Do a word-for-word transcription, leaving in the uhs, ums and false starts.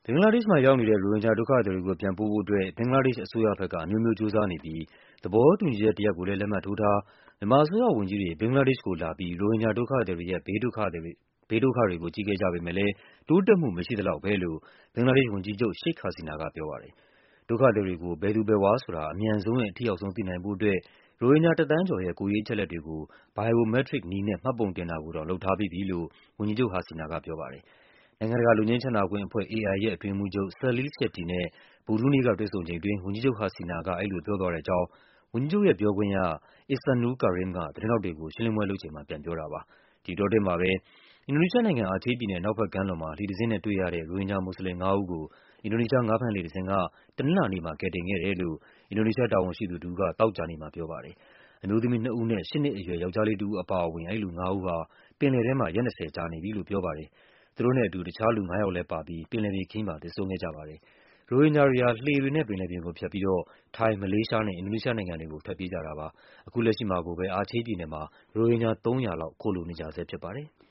ဘင်္ဂလားဒေ့ရှ်မှာရောက်နေတဲ့ ရိုဟင်ဂျာဒုက္ခသည်တွေကိုပြန်ပို့ဖို့အတွက် ဘင်္ဂလားဒေ့ရှ်အစိုးရဘက်က အမျိုးမျိုးကြိုးစားနေပြီး သဘောတူညီချက်တရပ်ကိုလည်း လက်မှတ်ထိုးထား၊ မြန်မာအစိုးရဝန်ကြီးတွေ ဘင်္ဂလားဒေ့ရှ်ကိုလာပြီး ရိုဟင်ဂျာဒုက္ခသည်တွေရဲ့ ဘေးဒုက္ခတွေကို ကြည့်ခဲ့ကြပေမဲ့လည်း တိုးတက်မှုမရှိသလောက်ပဲလို့ ဘင်္ဂလားဒေ့ရှ်ဝန်ကြီးချုပ် Sheikh Hasina ကပြောပါတယ်။ ဒုက္ခသည်တွေကို ဘယ်သူဘယ်ဝါဆိုတာ အမြန်ဆုံးနဲ့ အထိရောက်ဆုံးသိနိုင်ဖို့အတွက် ရိုဟင်ဂျာ တသန်းကျော်ရဲ့ ကိုယ်ရေးအချက်အလက်တွေကို biometric နည်းနဲ့ မှတ်ပုံတင်တာကိုတောင် လုပ်ထားပြီးပြီလို့ ဝန်ကြီးချုပ် Hasina ကပြောပါတယ်။ နိုင်ငံတကာ လွတ်ငြိမ်းချမ်းသာခွင့်အဖွဲ့ A I ရဲ့ အတွင်းရေးမှူးချုပ် Salil Shetty နဲ့ ဗုဒ္ဓဟူးနေ့က တွေ့ဆုံချိန်အတွင်း ဝန်ကြီးချုပ် Hasina က အဲဒီလိုပြောသွားတဲ့အကြောင်း ဝန်ကြီးချုပ်ရဲ့ပြောခွင့်ရ Ihsanul Karim က သတင်းထောက်တွေကို ရှင်းလင်းပွဲလုပ်ချိန်မှာ ပြန်ပြောတာပါ။ ဒီအတောအတွင်းမှာပဲ အင်ဒိုနီးရှားနိုင်ငံ၊ အာချေးပြည်နယ် အနောက်ဘက်ကမ်းလွန်မှာ လှေတစင်းနဲ့တွေ့ရတဲ့ ရိုဟင်ဂျာမွတ်ဆလင်ငါးဦးကို အင်ဒိုနီးရှား ငါးဖမ်းလှေတစင်းက တနင်္လာနေ့မှာ ကယ်တင်ခဲ့တယ်လို့ အင်ဒိုနီးရှားတာဝန်ရှိသူတဦးက သောကြာနေ့မှာပြောပါတယ်။ အမျိုးသမီးနှစ်ဦးနဲ့ ရှစ်နှစ်အရွယ် ယောက်ျားလေးတဦးအပါအဝင် အဲဒီလူငါးဦးဟာ ပင်လယ်ထဲမှာ ရက်၂၀ ကြာနေပြီလို့ ပြောပါတယ်။ သူတို့နဲ့အတူ တခြားလူငါးယောက်လည်းပါပြီး ပင်လယ်ပြင်ခရီးမှာ သေဆုံးခဲ့ကြပါတယ်။ ရိုဟင်ဂျာတွေဟာ လှေတွေနဲ့ ပင်လယ်ပြင်ကိုဖြတ်ပြီးတော့ ထိုင်း၊ မလေးရှားနဲ့ အင်ဒိုနီးရှားနိုင်ငံတွေကို ထွက်ပြေးကြတာပါ။ အခုလက်ရှိမှာကိုပဲ အာချေးပြည်နယ်မှာ ရိုဟင်ဂျာ သုံးရာလောက် ခိုလှုံနေကြဆဲဖြစ်ပါတယ်။